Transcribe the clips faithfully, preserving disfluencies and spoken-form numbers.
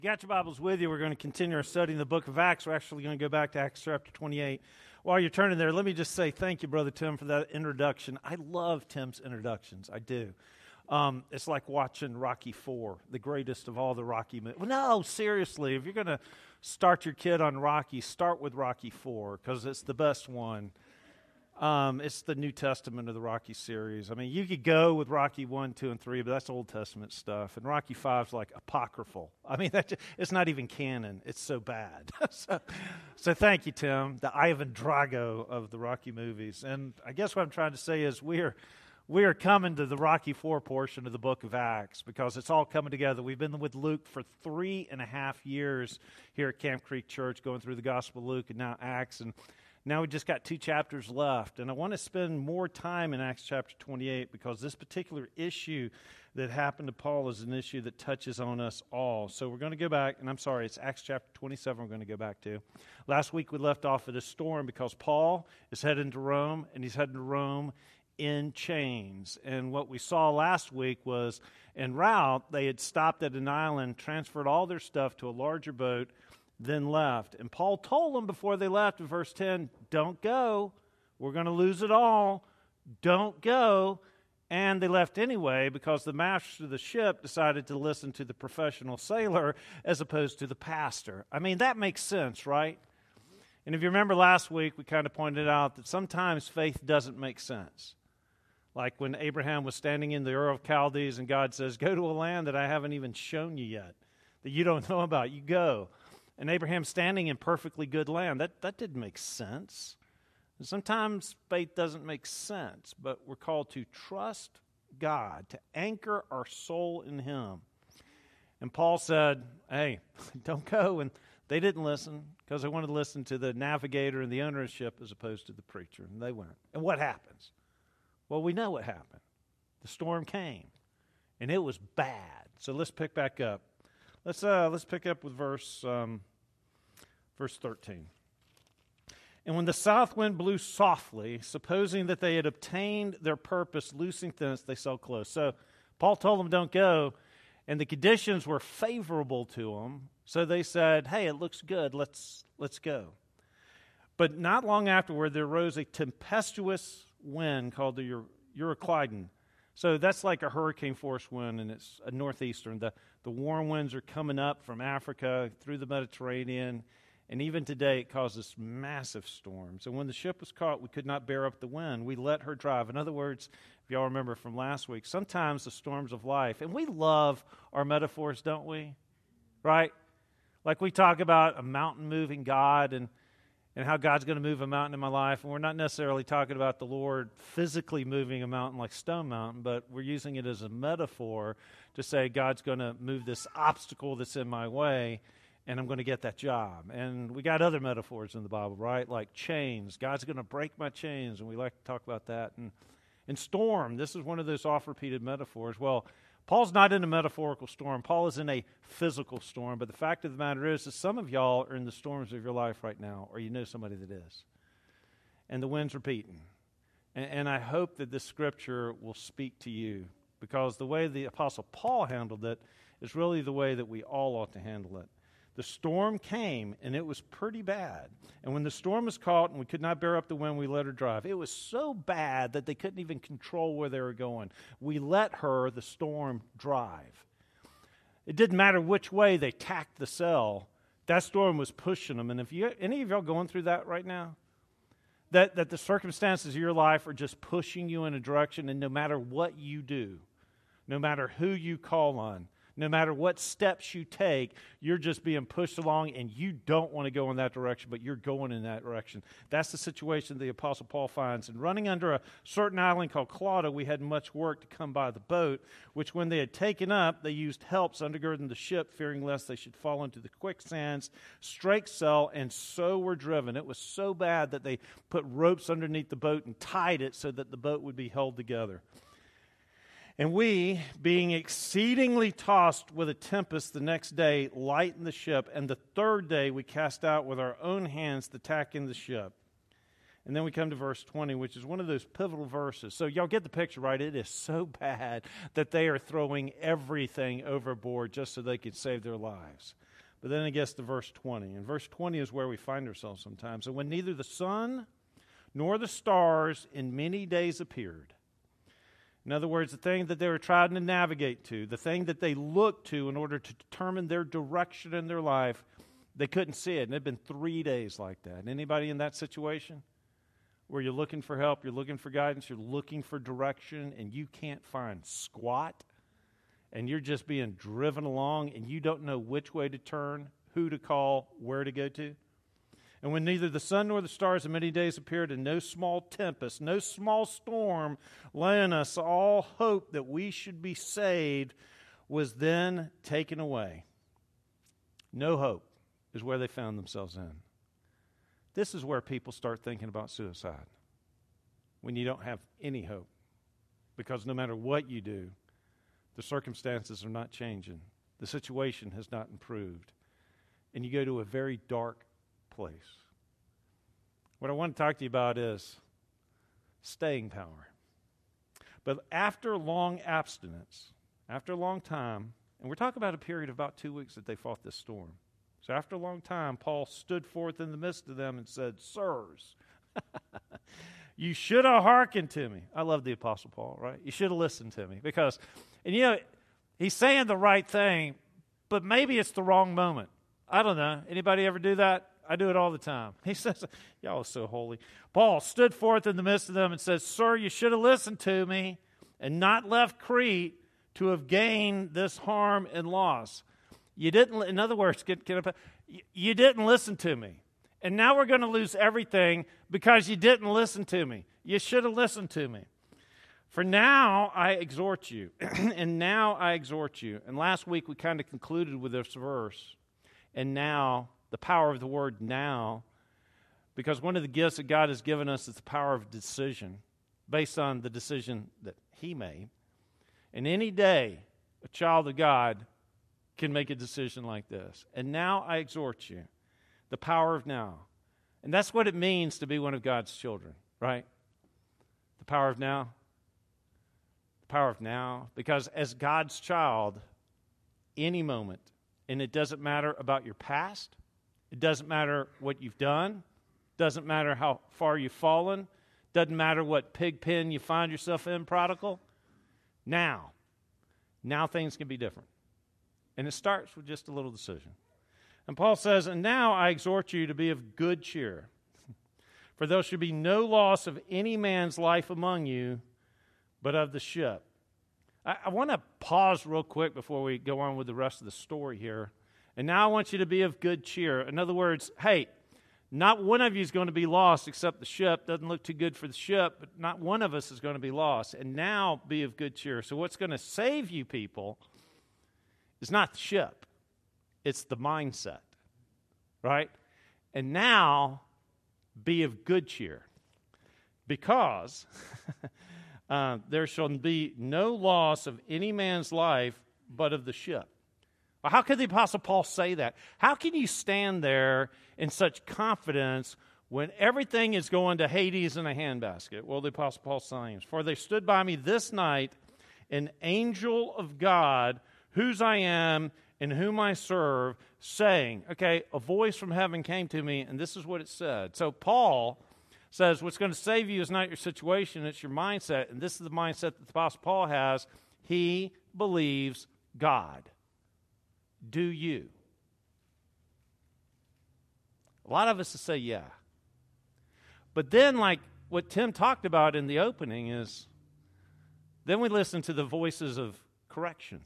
You got your Bibles with you. We're going to continue our study in the book of Acts. We're actually going to go back to Acts chapter twenty-eight. While you're turning there, let me just say thank you, Brother Tim, for that introduction. I love Tim's introductions. I do. Um, it's like watching Rocky four, the greatest of all the Rocky movies. Well, no, seriously, if you're going to start your kid on Rocky, start with Rocky four because it's the best one. Um, it's the New Testament of the Rocky series. I mean, you could go with Rocky one, two, and three, but that's Old Testament stuff. And Rocky five is like apocryphal. I mean, that, it's not even canon. It's so bad. so, so thank you, Tim, the Ivan Drago of the Rocky movies. And I guess what I'm trying to say is we are, we are coming to the Rocky four portion of the book of Acts because it's all coming together. We've been with Luke for three and a half years here at Camp Creek Church, going through the Gospel of Luke and now Acts. And now we just got two chapters left, and I want to spend more time in Acts chapter twenty-eight because this particular issue that happened to Paul is an issue that touches on us all. So we're going to go back, and I'm sorry, it's Acts chapter twenty-seven we're going to go back to. Last week we left off at a storm because Paul is heading to Rome, and he's heading to Rome in chains. And what we saw last week was en route, they had stopped at an island, transferred all their stuff to a larger boat, then left. And Paul told them before they left in verse ten, don't go. We're going to lose it all. Don't go. And they left anyway because the master of the ship decided to listen to the professional sailor as opposed to the pastor. I mean, that makes sense, right? And if you remember last week, we kind of pointed out that sometimes faith doesn't make sense. Like when Abraham was standing in the Ur of Chaldees and God says, go to a land that I haven't even shown you yet, that you don't know about. You go. And Abraham standing in perfectly good land. That, that didn't make sense. And sometimes faith doesn't make sense, but we're called to trust God, to anchor our soul in Him. And Paul said, hey, don't go. And they didn't listen because they wanted to listen to the navigator and the owner of the ship as opposed to the preacher. And they went. And what happens? Well, we know what happened. The storm came, and it was bad. So let's pick back up. Let's uh, let's pick up with verse um, verse thirteen. And when the south wind blew softly, supposing that they had obtained their purpose, loosing thence, they sailed close. So Paul told them, don't go, and the conditions were favorable to them. So they said, hey, it looks good, let's let's go. But not long afterward, there arose a tempestuous wind called the Eur- Euroclydon. So that's like a hurricane force wind, and it's a northeastern. The, the warm winds are coming up from Africa through the Mediterranean, and even today it causes massive storms. And when the ship was caught, we could not bear up the wind. We let her drive. In other words, if y'all remember from last week, sometimes the storms of life, and we love our metaphors, don't we? Right? Like we talk about a mountain-moving God and and how God's going to move a mountain in my life. And we're not necessarily talking about the Lord physically moving a mountain like Stone Mountain, but we're using it as a metaphor to say God's going to move this obstacle that's in my way, and I'm going to get that job. And we got other metaphors in the Bible, right? Like chains. God's going to break my chains, and we like to talk about that. And, and storm, this is one of those oft-repeated metaphors. Well, Paul's not in a metaphorical storm. Paul is in a physical storm. But the fact of the matter is that some of y'all are in the storms of your life right now, or you know somebody that is. And the wind's repeating. And, and I hope that this scripture will speak to you, because the way the Apostle Paul handled it is really the way that we all ought to handle it. The storm came, and it was pretty bad. And when the storm was caught and we could not bear up the wind, we let her drive. It was so bad that they couldn't even control where they were going. We let her, the storm, drive. It didn't matter which way they tacked the sail. That storm was pushing them. And if you, any of y'all going through that right now, that, that the circumstances of your life are just pushing you in a direction, and no matter what you do, no matter who you call on, no matter what steps you take, you're just being pushed along, and you don't want to go in that direction, but you're going in that direction. That's the situation the Apostle Paul finds. And running under a certain island called Clauda, we had much work to come by the boat, which when they had taken up, they used helps undergirding the ship, fearing lest they should fall into the quicksands, strake sail, and so were driven. It was so bad that they put ropes underneath the boat and tied it so that the boat would be held together. And we, being exceedingly tossed with a tempest the next day, lightened the ship, and the third day we cast out with our own hands the tack in the ship. And then we come to verse twenty, which is one of those pivotal verses. So y'all get the picture, right? It is so bad that they are throwing everything overboard just so they could save their lives. But then it gets to verse twenty. And verse twenty is where we find ourselves sometimes. And when neither the sun nor the stars in many days appeared. In other words, the thing that they were trying to navigate to, the thing that they looked to in order to determine their direction in their life, they couldn't see it. And it had been three days like that. Anybody in that situation where you're looking for help, you're looking for guidance, you're looking for direction, and you can't find squat, and you're just being driven along, and you don't know which way to turn, who to call, where to go to? And when neither the sun nor the stars in many days appeared, and no small tempest, no small storm lay on us, all hope that we should be saved was then taken away. No hope is where they found themselves in. This is where people start thinking about suicide, when you don't have any hope. Because no matter what you do, the circumstances are not changing. The situation has not improved. And you go to a very dark place. What I want to talk to you about is staying power. But after long abstinence, after a long time, and we're talking about a period of about two weeks that they fought this storm. So after a long time, Paul stood forth in the midst of them and said, "Sirs, you should have hearkened to me." I love the Apostle Paul, right? You should have listened to me. Because, and you know, he's saying the right thing, but maybe it's the wrong moment. I don't know. Anybody ever do that? I do it all the time. He says, y'all are so holy. Paul stood forth in the midst of them and says, "Sir, you should have listened to me and not left Crete to have gained this harm and loss." You didn't, in other words, get, get up, you didn't listen to me. And now we're going to lose everything because you didn't listen to me. You should have listened to me. For now I exhort you, and now I exhort you. And last week we kind of concluded with this verse. And now, the power of the word now, because one of the gifts that God has given us is the power of decision, based on the decision that He made. And any day, a child of God can make a decision like this. And now I exhort you, the power of now. And that's what it means to be one of God's children, right? The power of now. The power of now. Because as God's child, any moment, and it doesn't matter about your past, it doesn't matter what you've done, doesn't matter how far you've fallen, doesn't matter what pig pen you find yourself in, prodigal. Now, now things can be different. And it starts with just a little decision. And Paul says, "And now I exhort you to be of good cheer, for there should be no loss of any man's life among you, but of the ship." I, I want to pause real quick before we go on with the rest of the story here. And now I want you to be of good cheer. In other words, hey, not one of you is going to be lost except the ship. Doesn't look too good for the ship, but not one of us is going to be lost. And now be of good cheer. So what's going to save you people is not the ship. It's the mindset, right? And now be of good cheer, because uh, there shall be no loss of any man's life but of the ship. Well, how could the Apostle Paul say that? How can you stand there in such confidence when everything is going to Hades in a handbasket? Well, the Apostle Paul saying, "For they stood by me this night, an angel of God, whose I am and whom I serve, saying," okay, a voice from heaven came to me, and this is what it said. So Paul says what's going to save you is not your situation, it's your mindset. And this is the mindset that the Apostle Paul has. He believes God. Do you? A lot of us will say, yeah. But then, like what Tim talked about in the opening, is then we listen to the voices of correction.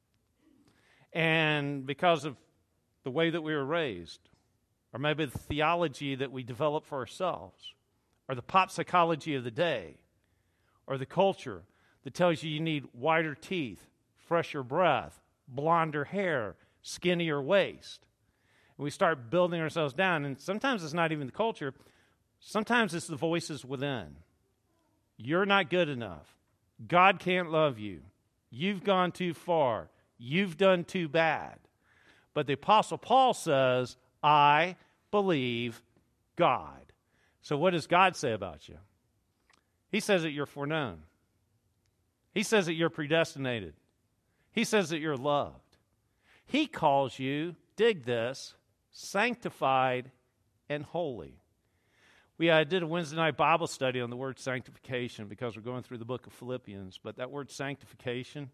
And because of the way that we were raised, or maybe the theology that we develop for ourselves, or the pop psychology of the day, or the culture that tells you you need whiter teeth, fresher breath, blonder hair, skinnier waist. And we start building ourselves down, and sometimes it's not even the culture. Sometimes it's the voices within. You're not good enough. God can't love you. You've gone too far. You've done too bad. But the Apostle Paul says, I believe God. So what does God say about you? He says that you're foreknown. He says that you're predestinated. He says that you're loved. He calls you, dig this, sanctified and holy. We uh, did a Wednesday night Bible study on the word sanctification because we're going through the book of Philippians. But that word sanctification,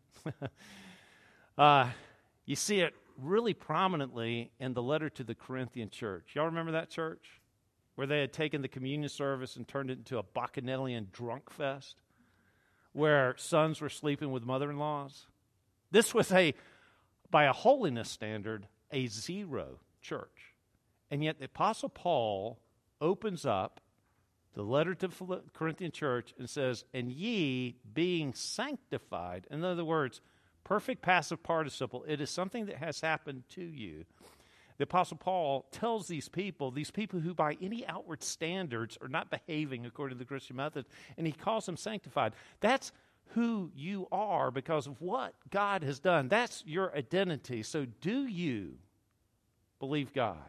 uh, you see it really prominently in the letter to the Corinthian church. Y'all remember that church? Where they had taken the communion service and turned it into a bacchanalian drunk fest, where sons were sleeping with mother-in-laws. This was a, by a holiness standard, a zero church. And yet the Apostle Paul opens up the letter to the Corinthian church and says, and ye being sanctified, in other words, perfect passive participle, it is something that has happened to you. The Apostle Paul tells these people, these people who by any outward standards are not behaving according to the Christian method, and he calls them sanctified. That's who you are because of what God has done. That's your identity. So do you believe God?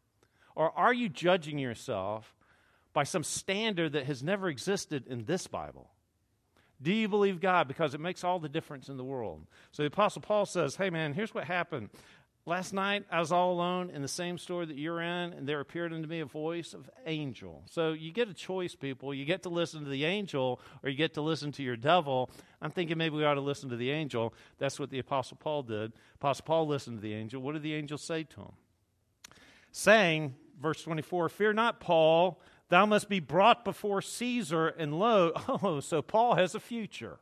Or are you judging yourself by some standard that has never existed in this Bible? Do you believe God? Because it makes all the difference in the world. So the Apostle Paul says, hey man, here's what happened. Last night, I was all alone in the same store that you're in, and there appeared unto me a voice of angel. So you get a choice, people. You get to listen to the angel, or you get to listen to your devil. I'm thinking maybe we ought to listen to the angel. That's what the Apostle Paul did. Apostle Paul listened to the angel. What did the angel say to him? Saying, verse twenty-four, fear not, Paul, thou must be brought before Caesar, and lo, oh, so Paul has a future.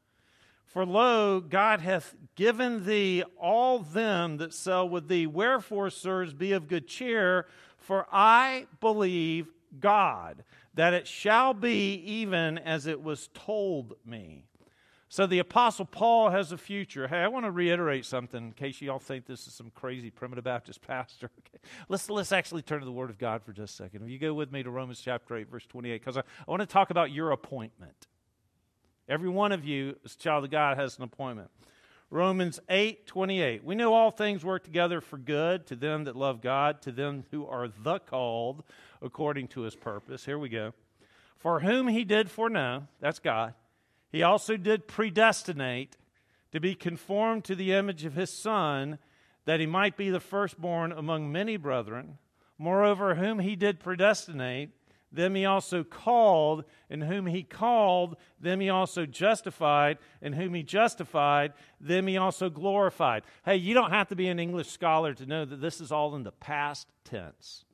For lo, God hath given thee all them that sell with thee. Wherefore, sirs, be of good cheer, for I believe God, that it shall be even as it was told me. So the Apostle Paul has a future. Hey, I want to reiterate something in case you all think this is some crazy primitive Baptist pastor. Okay. Let's, let's actually turn to the Word of God for just a second. If you go with me to Romans chapter eight, verse twenty-eight, because I, I want to talk about your appointment. Every one of you, as a child of God, has an appointment. Romans eight twenty-eight. We know all things work together for good to them that love God, to them who are the called according to his purpose. Here we go. For whom he did foreknow, that's God, he also did predestinate to be conformed to the image of his Son, that he might be the firstborn among many brethren. Moreover, whom he did predestinate, them he also called, and whom he called, them he also justified, and whom he justified, them he also glorified. Hey, you don't have to be an English scholar to know that this is all in the past tense.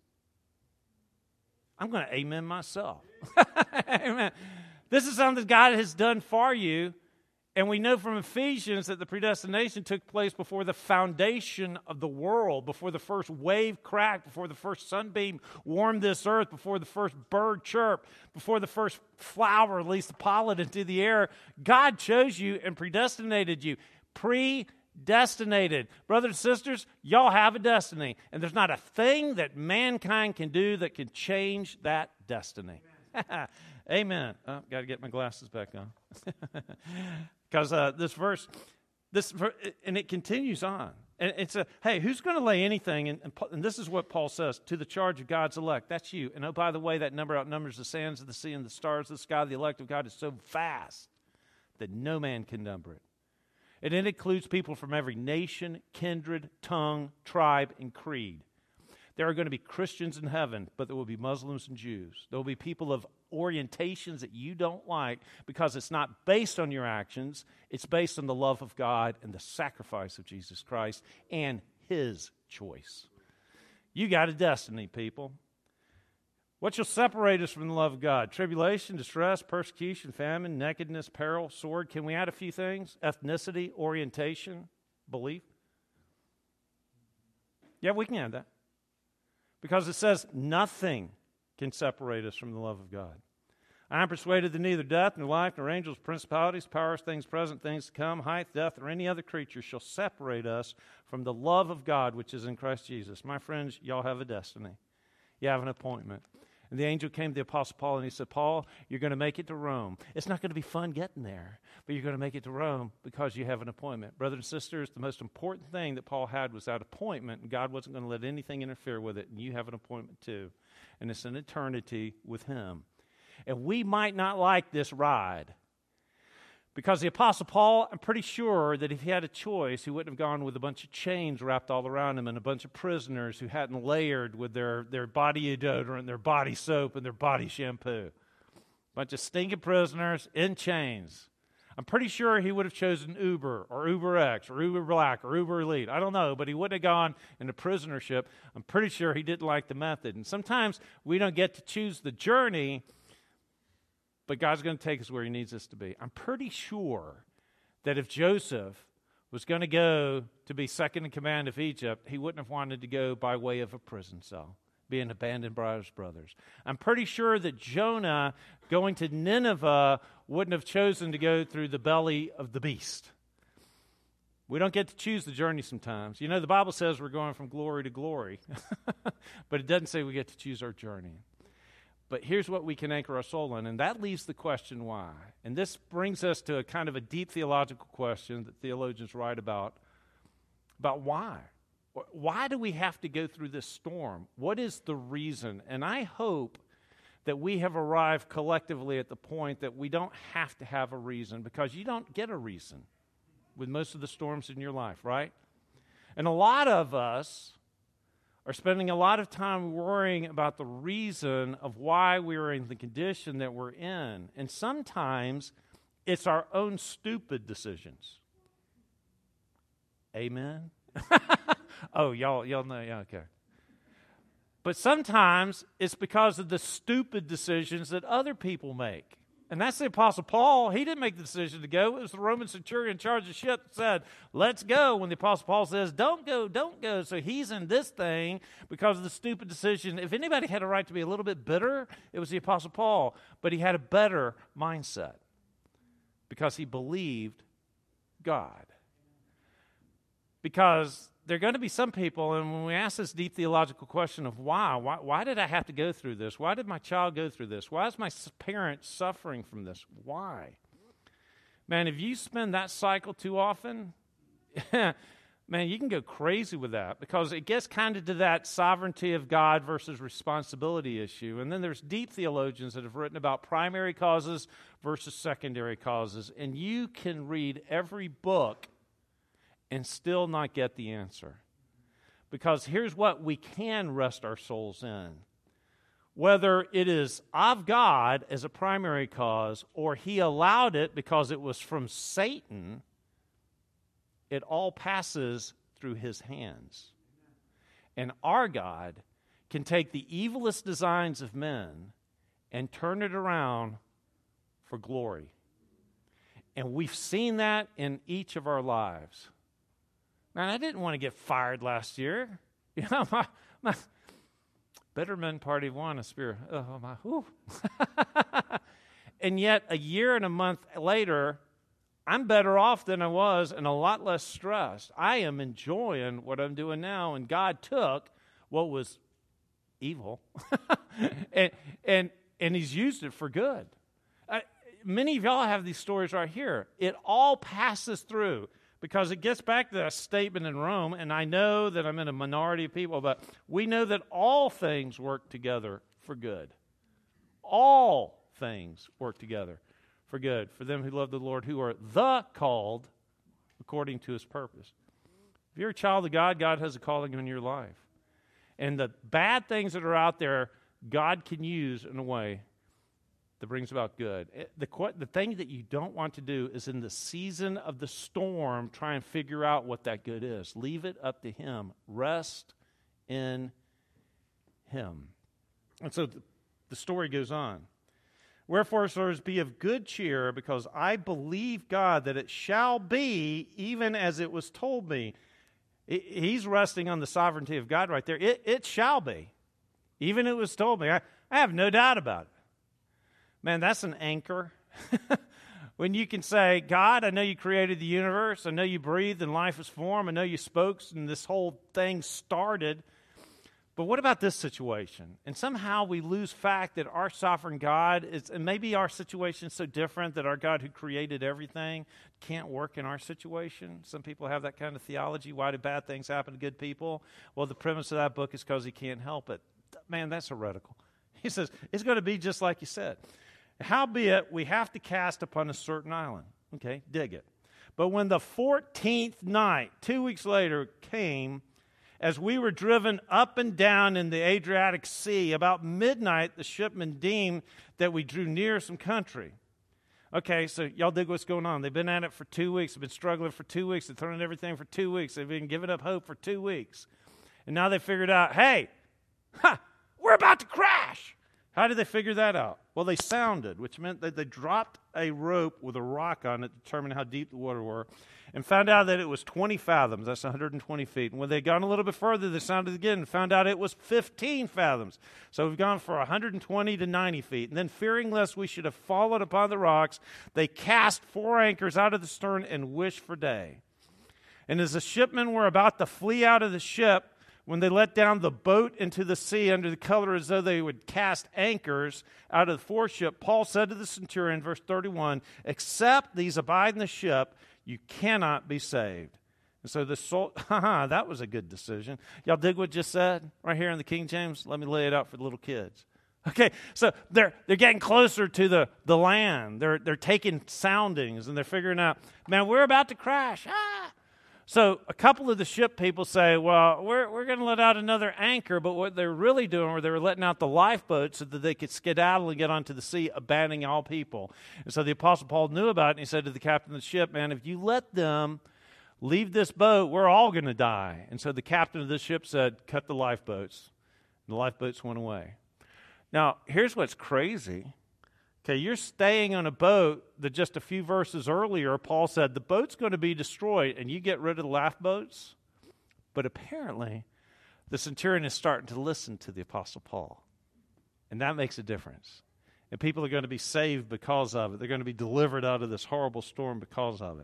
I'm going to amen myself. Amen. This is something God has done for you. And we know from Ephesians that the predestination took place before the foundation of the world, before the first wave cracked, before the first sunbeam warmed this earth, before the first bird chirped, before the first flower released the pollen into the air. God chose you and predestinated you. Predestinated. Brothers and sisters, y'all have a destiny. And there's not a thing that mankind can do that can change that destiny. Amen. Amen. Oh, got to get my glasses back on. Because uh, this verse, this and it continues on. And it's a, hey, who's going to lay anything, and, and, and this is what Paul says, to the charge of God's elect. That's you. And oh, by the way, that number outnumbers the sands of the sea and the stars of the sky. The elect of God is so vast that no man can number it. And it includes people from every nation, kindred, tongue, tribe, and creed. There are going to be Christians in heaven, but there will be Muslims and Jews. There will be people of orientations that you don't like because it's not based on your actions. It's based on the love of God and the sacrifice of Jesus Christ and his choice. You got a destiny, people. What shall separate us from the love of God? Tribulation, distress, persecution, famine, nakedness, peril, sword. Can we add a few things? Ethnicity, orientation, belief. Yeah, we can add that. Because it says nothing can separate us from the love of God. I am persuaded that neither death, nor life, nor angels, principalities, powers, things present, things to come, height, depth, or any other creature shall separate us from the love of God which is in Christ Jesus. My friends, y'all have a destiny. You have an appointment. And the angel came to the Apostle Paul and he said, Paul, you're going to make it to Rome. It's not going to be fun getting there, but you're going to make it to Rome because you have an appointment. Brothers and sisters, the most important thing that Paul had was that appointment, and God wasn't going to let anything interfere with it, and you have an appointment too. And it's an eternity with him. And we might not like this ride, because the Apostle Paul, I'm pretty sure that if he had a choice, he wouldn't have gone with a bunch of chains wrapped all around him and a bunch of prisoners who hadn't layered with their, their body deodorant, their body soap, and their body shampoo. A bunch of stinking prisoners in chains. I'm pretty sure he would have chosen Uber or Uber X or Uber Black or Uber Elite. I don't know, but he wouldn't have gone into prisonership. I'm pretty sure he didn't like the method. And sometimes we don't get to choose the journey, but God's going to take us where he needs us to be. I'm pretty sure that if Joseph was going to go to be second in command of Egypt, he wouldn't have wanted to go by way of a prison cell, being abandoned by his brothers. I'm pretty sure that Jonah going to Nineveh wouldn't have chosen to go through the belly of the beast. We don't get to choose the journey sometimes. You know, the Bible says we're going from glory to glory, but it doesn't say we get to choose our journey. But here's what we can anchor our soul in, and that leaves the question why. And this brings us to a kind of a deep theological question that theologians write about, about why. Why do we have to go through this storm? What is the reason? And I hope that we have arrived collectively at the point that we don't have to have a reason, because you don't get a reason with most of the storms in your life, right? And a lot of us are spending a lot of time worrying about the reason of why we're in the condition that we're in. And sometimes it's our own stupid decisions. Amen? Oh, y'all, y'all know, yeah, okay. But sometimes it's because of the stupid decisions that other people make. And that's the Apostle Paul. He didn't make the decision to go. It was the Roman centurion in charge of ship that said, let's go. When the Apostle Paul says, don't go, don't go. So he's in this thing because of the stupid decision. If anybody had a right to be a little bit bitter, it was the Apostle Paul. But he had a better mindset because he believed God. Because there are going to be some people, and when we ask this deep theological question of why, why, why did I have to go through this? Why did my child go through this? Why is my parent suffering from this? Why? Man, if you spend that cycle too often, man, you can go crazy with that, because it gets kind of to that sovereignty of God versus responsibility issue. And then there's deep theologians that have written about primary causes versus secondary causes, and you can read every book and still not get the answer. Because here's what we can rest our souls in. Whether it is of God as a primary cause, or he allowed it because it was from Satan, it all passes through his hands. And our God can take the evilest designs of men and turn it around for glory. And we've seen that in each of our lives. Man, I didn't want to get fired last year. You know, my, my better men party won a spirit. Oh, my, whew. And yet, a year and a month later, I'm better off than I was and a lot less stressed. I am enjoying what I'm doing now, and God took what was evil, and, and, and he's used it for good. I, many of y'all have these stories right here. It all passes through. Because it gets back to that statement in Rome, and I know that I'm in a minority of people, but we know that all things work together for good. All things work together for good, for them who love the Lord, who are the called according to his purpose. If you're a child of God, God has a calling on your life. And the bad things that are out there, God can use in a way that brings about good. The, the thing that you don't want to do is in the season of the storm, try and figure out what that good is. Leave it up to him. Rest in him. And so the, the story goes on. Wherefore, sirs, be of good cheer, because I believe God that it shall be even as it was told me. It, he's resting on the sovereignty of God right there. It, it shall be. Even it was told me. I, I have no doubt about it. Man, that's an anchor. When you can say, God, I know you created the universe. I know you breathed and life was formed. I know you spoke and this whole thing started. But what about this situation? And somehow we lose fact that our sovereign God is, and maybe our situation is so different that our God who created everything can't work in our situation. Some people have that kind of theology. Why do bad things happen to good people? Well, the premise of that book is because he can't help it. Man, that's heretical. He says, it's going to be just like you said. Howbeit, we have to cast upon a certain island. Okay, dig it. But when the fourteenth night, two weeks later, came, as we were driven up and down in the Adriatic Sea, about midnight, the shipmen deemed that we drew near some country. Okay, so y'all dig what's going on. They've been at it for two weeks. They've been struggling for two weeks. They've thrown everything for two weeks. They've been giving up hope for two weeks. And now they figured out, hey, ha, we're about to crash. How did they figure that out? Well, they sounded, which meant that they dropped a rope with a rock on it to determine how deep the water were, and found out that it was twenty fathoms. That's one hundred twenty feet. And when they'd gone a little bit further, they sounded again and found out it was fifteen fathoms. So we've gone from one hundred twenty to ninety feet. And then, fearing lest we should have fallen upon the rocks, they cast four anchors out of the stern and wished for day. And as the shipmen were about to flee out of the ship, when they let down the boat into the sea under the color as though they would cast anchors out of the foreship, Paul said to the centurion, verse thirty-one, except these abide in the ship, you cannot be saved. And so the soul, haha, that was a good decision. Y'all dig what just said right here in the King James? Let me lay it out for the little kids. Okay, so they're they're getting closer to the, the land. They're they're taking soundings and they're figuring out, man, we're about to crash. Ah! So a couple of the ship people say, well, we're we're going to let out another anchor, but what they're really doing was they were letting out the lifeboats so that they could skedaddle and get onto the sea, abandoning all people. And so the Apostle Paul knew about it, and he said to the captain of the ship, man, if you let them leave this boat, we're all going to die. And so the captain of the ship said, cut the lifeboats. And the lifeboats went away. Now, here's what's crazy. Okay, you're staying on a boat that just a few verses earlier, Paul said, the boat's going to be destroyed, and you get rid of the lifeboats. But apparently, the centurion is starting to listen to the Apostle Paul. And that makes a difference. And people are going to be saved because of it. They're going to be delivered out of this horrible storm because of it.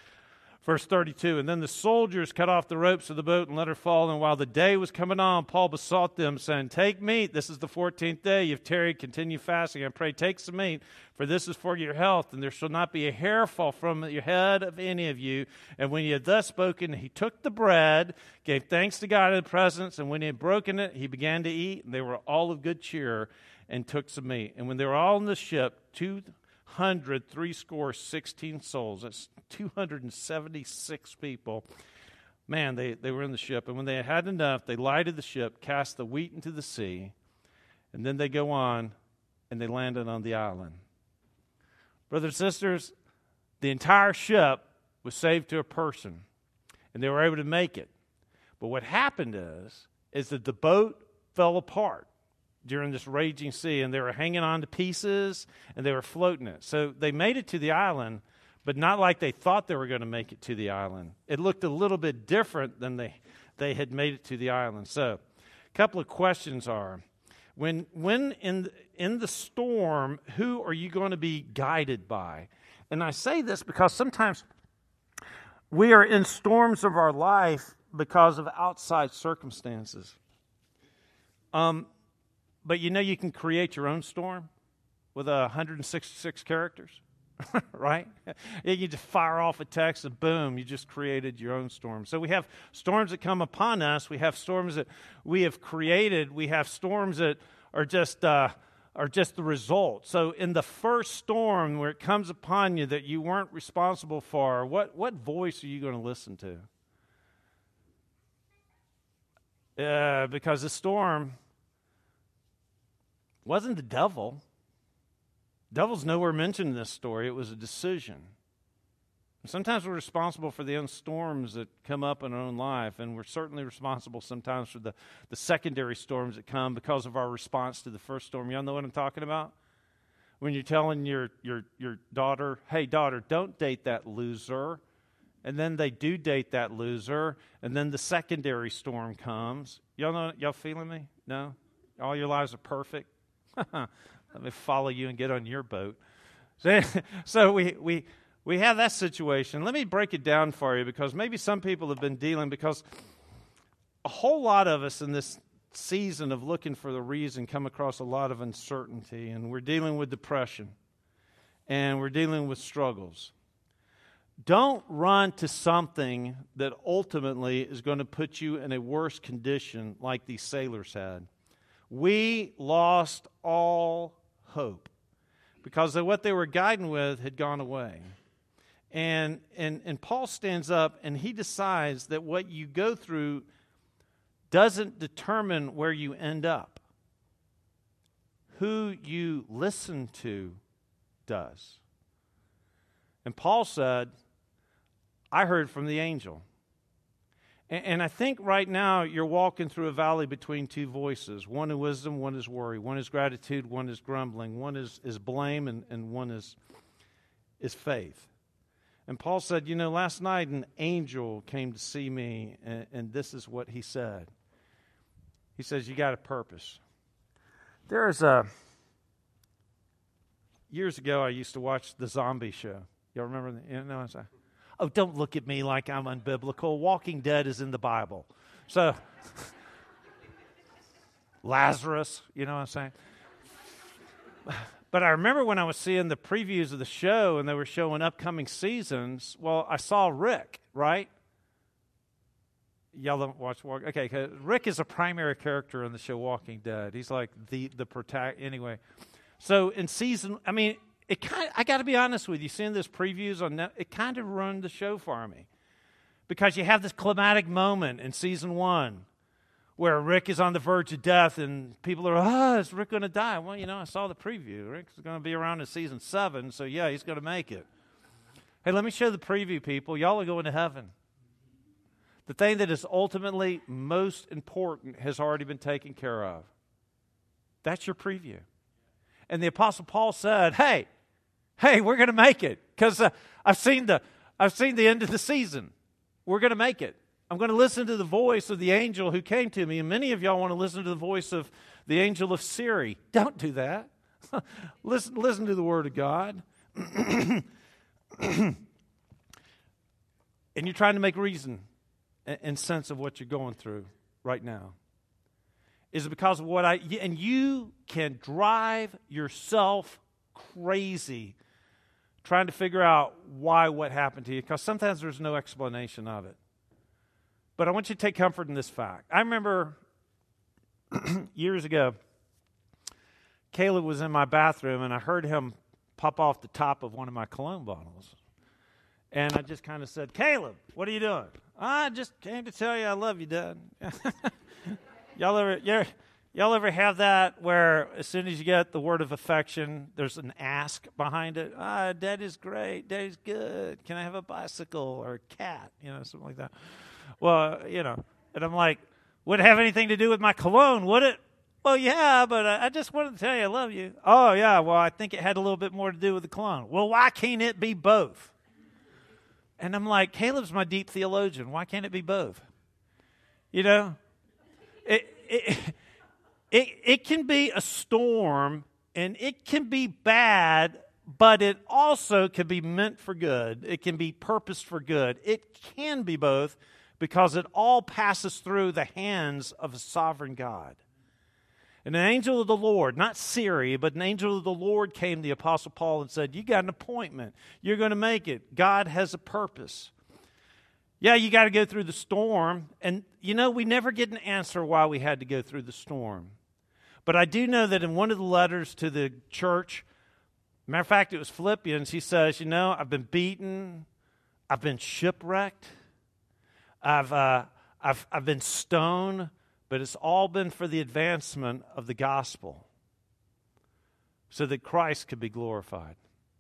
Verse thirty-two, and then the soldiers cut off the ropes of the boat and let her fall. And while the day was coming on, Paul besought them, saying, take meat. This is the fourteenth day. You've tarried, continue fasting. I pray, take some meat, for this is for your health. And there shall not be a hair fall from your head of any of you. And when he had thus spoken, he took the bread, gave thanks to God in the presence. And when he had broken it, he began to eat. And they were all of good cheer and took some meat. And when they were all in the ship, two hundred three score sixteen souls. That's two hundred seventy-six people. Man, they, they were in the ship. And when they had had enough, they lighted the ship, cast the wheat into the sea, and then they go on and they landed on the island. Brothers and sisters, the entire ship was saved to a person, and they were able to make it. But what happened is, is that the boat fell apart during this raging sea, and they were hanging on to pieces, and they were floating it. So they made it to the island, but not like they thought they were going to make it to the island. It looked a little bit different than they, they had made it to the island. So a couple of questions are, when, when in, in the storm, who are you going to be guided by? And I say this because sometimes we are in storms of our life because of outside circumstances. Um. But you know you can create your own storm with one hundred sixty-six characters, right? You just fire off a text and boom, you just created your own storm. So we have storms that come upon us. We have storms that we have created. We have storms that are just uh, are just the result. So in the first storm where it comes upon you that you weren't responsible for, what, what voice are you going to listen to? Uh, because the storm wasn't the devil. Devil's nowhere mentioned in this story. It was a decision. Sometimes we're responsible for the own storms that come up in our own life, and we're certainly responsible sometimes for the, the secondary storms that come because of our response to the first storm. Y'all know what I'm talking about? When you're telling your, your, your daughter, hey, daughter, don't date that loser. And then they do date that loser, and then the secondary storm comes. Y'all know, y'all feeling me? No? All your lives are perfect? Let me follow you and get on your boat. So, so we, we, we have that situation. Let me break it down for you because maybe some people have been dealing because a whole lot of us in this season of looking for the reason come across a lot of uncertainty, and we're dealing with depression, and we're dealing with struggles. Don't run to something that ultimately is going to put you in a worse condition like these sailors had. We lost all hope because of what they were guiding with had gone away. And, and, and Paul stands up and he decides that what you go through doesn't determine where you end up. Who you listen to does. And Paul said, I heard from the angel. And, and I think right now you're walking through a valley between two voices. One is wisdom, one is worry. One is gratitude, one is grumbling. One is, is blame, and, and one is, is faith. And Paul said, you know, last night an angel came to see me, and, and this is what he said. He says, you got a purpose. There is a... Years ago, I used to watch the zombie show. Y'all remember that? You know what I'm saying? Oh, don't look at me like I'm unbiblical. Walking Dead is in the Bible. So, Lazarus, you know what I'm saying? But I remember when I was seeing the previews of the show and they were showing upcoming seasons, well, I saw Rick, right? Y'all don't watch Walking Okay, cause Rick is a primary character in the show Walking Dead. He's like the, the protagonist. Anyway, so in season, I mean, It kind of, I got to be honest with you, seeing this previews on Net, it kind of ruined the show for me. Because you have this climatic moment in season one where Rick is on the verge of death and people are, oh, is Rick going to die? Well, you know, I saw the preview. Rick's going to be around in season seven, so yeah, he's going to make it. Hey, let me show the preview, people. Y'all are going to heaven. The thing that is ultimately most important has already been taken care of. That's your preview. And the Apostle Paul said, hey, Hey, we're going to make it because uh, I've seen the I've seen the end of the season. We're going to make it. I'm going to listen to the voice of the angel who came to me, and many of y'all want to listen to the voice of the angel of Siri. Don't do that. listen, listen to the Word of God. And you're trying to make reason and sense of what you're going through right now. Is it because of what I and you can drive yourself crazy trying to figure out why what happened to you, because sometimes there's no explanation of it. But I want you to take comfort in this fact. I remember years ago, Caleb was in my bathroom, and I heard him pop off the top of one of my cologne bottles. And I just kind of said, Caleb, what are you doing? I just came to tell you I love you, Dad. Y'all ever... You're, Y'all ever have that where as soon as you get the word of affection, there's an ask behind it? Ah, Daddy's great. Daddy's good. Can I have a bicycle or a cat? You know, something like that. Well, you know, and I'm like, would it have anything to do with my cologne, would it? Well, yeah, but uh, I just wanted to tell you I love you. Oh, yeah, well, I think it had a little bit more to do with the cologne. Well, why can't it be both? And I'm like, Caleb's my deep theologian. Why can't it be both? You know? It... it It, it can be a storm, and it can be bad, but it also can be meant for good. It can be purposed for good. It can be both because it all passes through the hands of a sovereign God. And an angel of the Lord, not Siri, but an angel of the Lord came to the Apostle Paul and said, you got an appointment. You're going to make it. God has a purpose. Yeah, you got to go through the storm. And, you know, we never get an answer why we had to go through the storm. But I do know that in one of the letters to the church, matter of fact, it was Philippians, he says, you know, I've been beaten, I've been shipwrecked, I've, uh, I've, I've been stoned, but it's all been for the advancement of the gospel so that Christ could be glorified.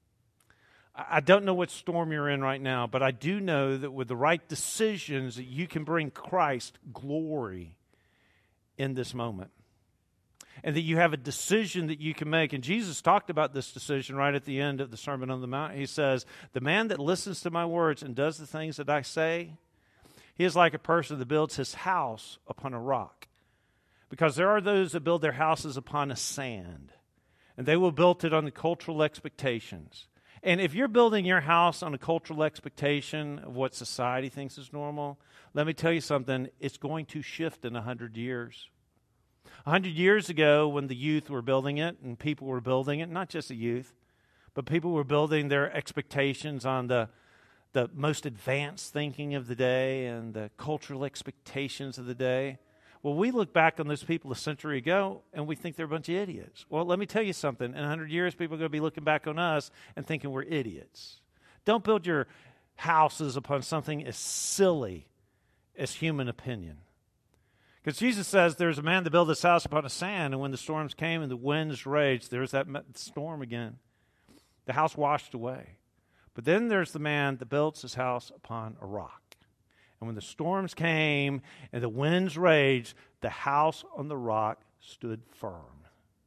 I don't know what storm you're in right now, but I do know that with the right decisions, that you can bring Christ glory in this moment. And that you have a decision that you can make. And Jesus talked about this decision right at the end of the Sermon on the Mount. He says, the man that listens to my words and does the things that I say, he is like a person that builds his house upon a rock. Because there are those that build their houses upon a sand. And they will build it on the cultural expectations. And if you're building your house on a cultural expectation of what society thinks is normal, let me tell you something, it's going to shift in a hundred years. A hundred years ago, when the youth were building it and people were building it, not just the youth, but people were building their expectations on the, the most advanced thinking of the day and the cultural expectations of the day. Well, we look back on those people a century ago, and we think they're a bunch of idiots. Well, let me tell you something. In a hundred years, people are going to be looking back on us and thinking we're idiots. Don't build your houses upon something as silly as human opinion. Because Jesus says there's a man that built his house upon the sand, and when the storms came and the winds raged, there's that storm again. The house washed away. But then there's the man that builds his house upon a rock. And when the storms came and the winds raged, the house on the rock stood firm.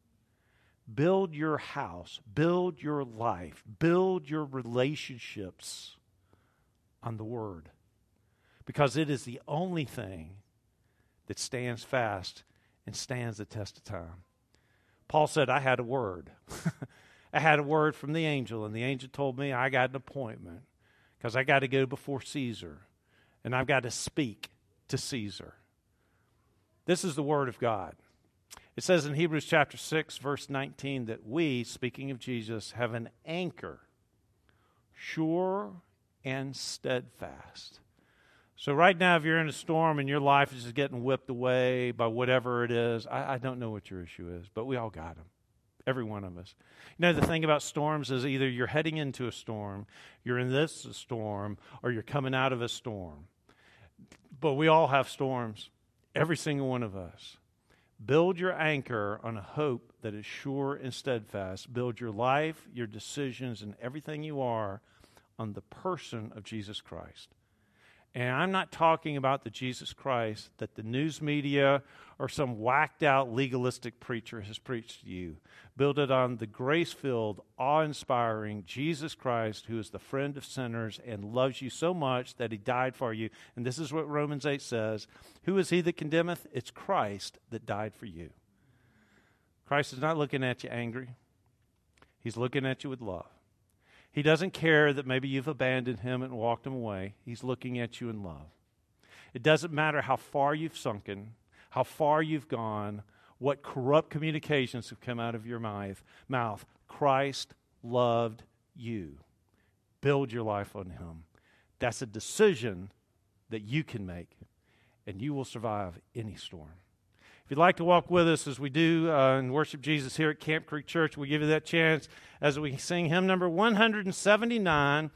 Build your house, build your life, build your relationships on the Word. Because it is the only thing that stands fast and stands the test of time. Paul said, I had a word. I had a word from the angel, and the angel told me I got an appointment because I got to go before Caesar. And I've got to speak to Caesar. This is the Word of God. It says in Hebrews chapter six, verse nineteen, that we, speaking of Jesus, have an anchor, sure and steadfast. So right now, if you're in a storm and your life is just getting whipped away by whatever it is, I, I don't know what your issue is, but we all got them. Every one of us. You know, the thing about storms is either you're heading into a storm, you're in this storm, or you're coming out of a storm. But we all have storms, every single one of us. Build your anchor on a hope that is sure and steadfast. Build your life, your decisions, and everything you are on the person of Jesus Christ. And I'm not talking about the Jesus Christ that the news media or some whacked-out legalistic preacher has preached to you. Build it on the grace-filled, awe-inspiring Jesus Christ, who is the friend of sinners and loves you so much that he died for you. And this is what Romans eight says. Who is he that condemneth? It's Christ that died for you. Christ is not looking at you angry. He's looking at you with love. He doesn't care that maybe you've abandoned him and walked him away. He's looking at you in love. It doesn't matter how far you've sunken, how far you've gone, what corrupt communications have come out of your mouth. Christ loved you. Build your life on him. That's a decision that you can make, and you will survive any storm. If you'd like to walk with us as we do uh, and worship Jesus here at Camp Creek Church, we give you that chance as we sing hymn number one seventy-nine.